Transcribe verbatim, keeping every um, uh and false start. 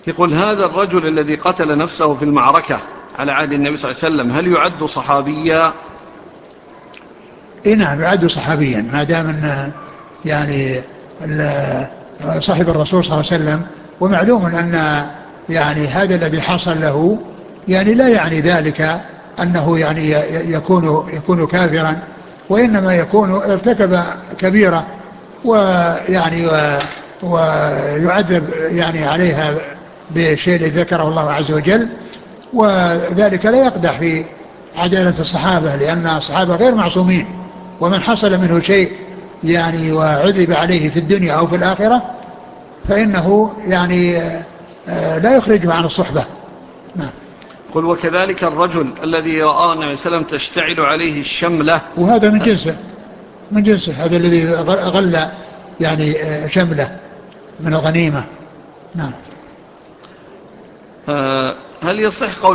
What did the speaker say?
يقول هذا الرجل الذي قتل نفسه في المعركة على عهد النبي صلى الله عليه وسلم هل يعد صحابيا؟ إيه نعم يعد صحابيا ما دام أن يعني صاحب الرسول صلى الله عليه وسلم. ومعلوم أن يعني هذا الذي حصل له يعني لا يعني ذلك أنه يعني يكون يكون كافرا، وإنما يكون ارتكب كبيرة ويعني ويعذب يعني عليها بشيء الذي ذكره الله عز وجل. وذلك لا يقدح في عدالة الصحابة، لأن الصحابة غير معصومين، ومن حصل منه شيء يعني وعذب عليه في الدنيا أو في الآخرة فإنه يعني لا يخرجه عن الصحبة. نعم. قل وكذلك الرجل الذي رأى النبي صلى الله عليه وسلم تشتعل عليه الشملة، وهذا من جنسه من جنسه هذا الذي غل يعني شمله من الغنيمة. نعم. هل يصح قول